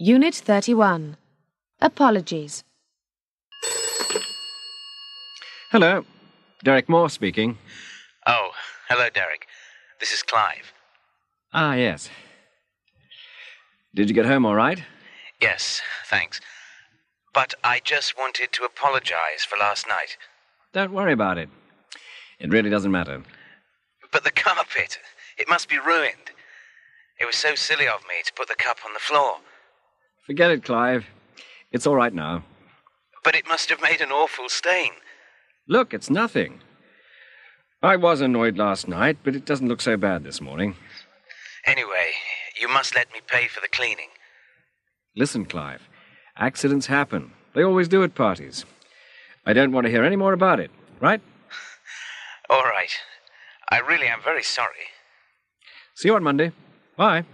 Unit 31. Apologies. Hello. Derek Moore speaking. Oh, hello, Derek. This is Clive. Ah, yes. Did you get home all right? Yes, thanks. But I just wanted to apologize for last night. Don't worry about it. It really doesn't matter. But the carpet, it must be ruined. It was so silly of me to put the cup on the floor. Forget it, Clive. It's all right now. But it must have made an awful stain. Look, it's nothing. I was annoyed last night, but it doesn't look so bad this morning. Anyway, you must let me pay for the cleaning. Listen, Clive. Accidents happen. They always do at parties. I don't want to hear any more about it, right? All right. I really am very sorry. See you on Monday. Bye.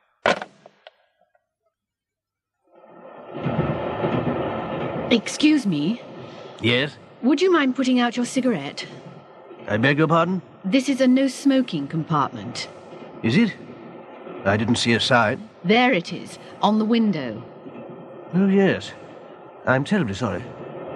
Excuse me. Yes? Would you mind putting out your cigarette? I beg your pardon? This is a no-smoking compartment. Is it? I didn't see a sign. There it is, on the window. Oh, yes. I'm terribly sorry.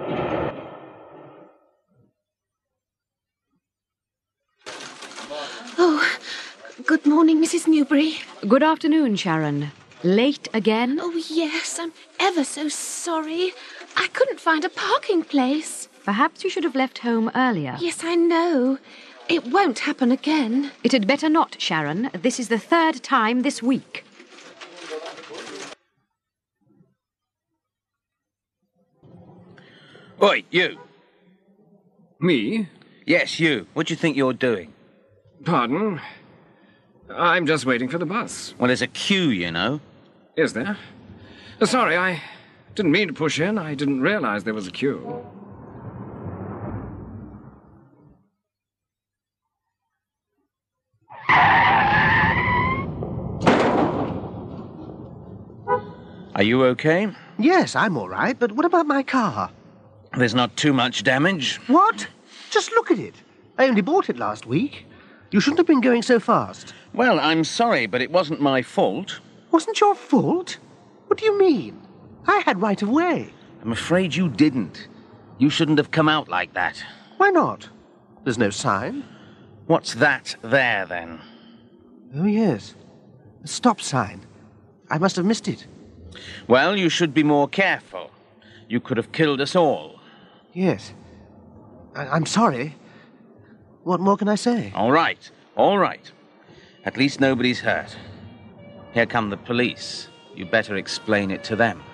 Oh, good morning, Mrs. Newbury. Good afternoon, Sharon. Late again? Oh, yes, I'm ever so sorry. I couldn't find a parking place. Perhaps you should have left home earlier. Yes, I know. It won't happen again. It had better not, Sharon. This is the third time this week. Oi, you. Me? Yes, you. What do you think you're doing? Pardon? I'm just waiting for the bus. Well, there's a queue, you know. Is there? Sorry, I didn't mean to push in. I didn't realize there was a queue. Are you okay? Yes, I'm all right, but what about my car? There's not too much damage. What? Just look at it. I only bought it last week. You shouldn't have been going so fast. Well, I'm sorry, but it wasn't my fault. Wasn't your fault? What do you mean? I had right of way. I'm afraid you didn't. You shouldn't have come out like that. Why not? There's no sign. What's that there, then? Oh, yes. A stop sign. I must have missed it. Well, you should be more careful. You could have killed us all. Yes. I'm sorry. What more can I say? All right, all right. At least nobody's hurt. Here come the police. You better explain it to them.